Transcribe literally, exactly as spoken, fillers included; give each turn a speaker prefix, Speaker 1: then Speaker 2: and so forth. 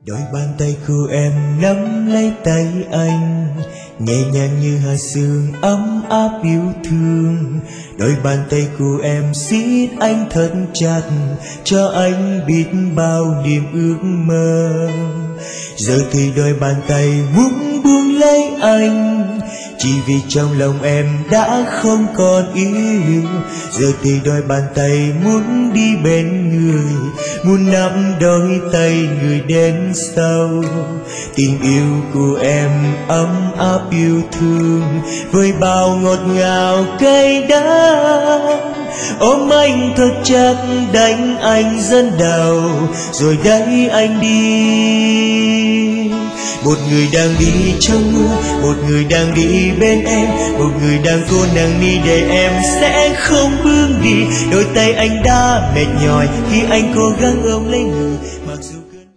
Speaker 1: Đôi bàn tay của em nắm lấy tay anh, nhẹ nhàng như hạt sương ấm áp yêu thương. Đôi bàn tay của em siết anh thật chặt, cho anh biết bao niềm ước mơ. Giờ thì đôi bàn tay muốn buông lấy anh, chỉ vì trong lòng em đã không còn yêu. Giờ thì đôi bàn tay muốn đi bên người, muốn nắm đôi tay người đến sau. Tình yêu của em ấm áp yêu thương, với bao ngọt ngào cay đắng. Ôm anh thật chặt đánh anh dẫn đầu, rồi đẩy anh đi. Một người đang đi trong mưa, một người đang đi bên em, một người đang cố nâng ni để em sẽ không bước đi. Đôi tay anh đã mệt nhòi khi anh cố gắng ôm lấy người.